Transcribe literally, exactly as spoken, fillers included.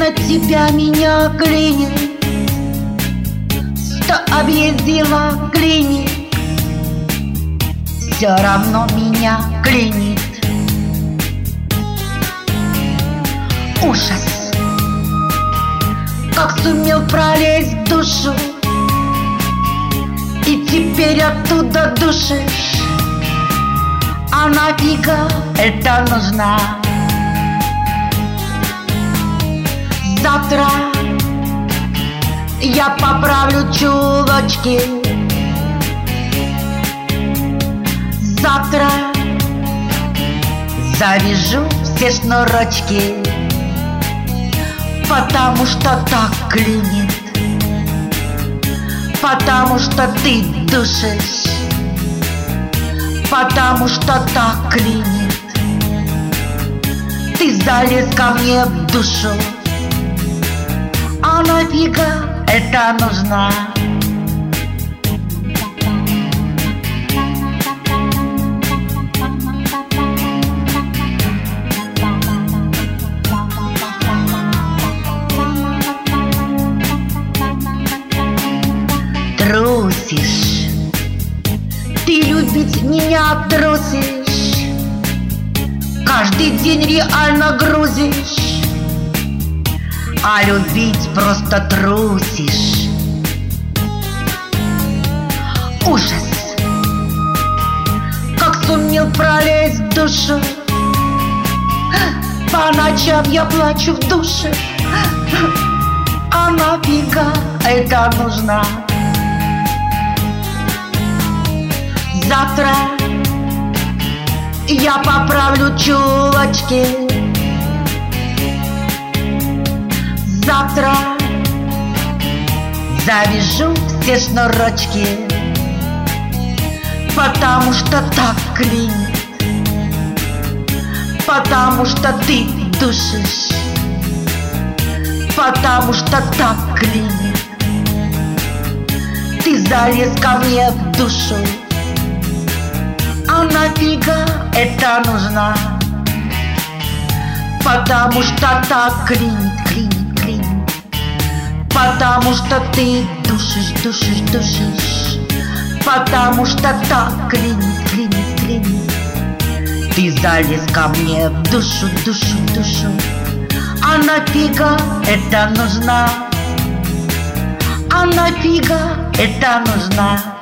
на тебя меня клинит, сто объездила клиник, все равно меня клинит. Ужас, как сумел пролезть в душу, и теперь оттуда душишь. А нафига это нужно? Завтра я поправлю чулочки, завтра завяжу все шнурочки, потому что так клинит, потому что ты душишь, потому что так клинит. Ты залез ко мне в душу, а нафига это нужно? Трусишь, ты любить меня трусишь, каждый день реально грузишь, а любить просто трусишь. Ужас, как сумел пролезть в душу, по ночам я плачу в душе, а нафига это нужно? Завтра я поправлю чулочки, завтра завяжу все шнурочки, потому что так клинит, потому что ты душишь, потому что так клинит. Ты залез ко мне в душу, а нафига это нужно? Потому что так клинит, клинит, клинит, потому что ты душишь, душишь, душишь, потому что так клинит, клинит, клинит. Ты залез ко мне в душу, душу, душу, а нафига это нужно? А нафига это нужно?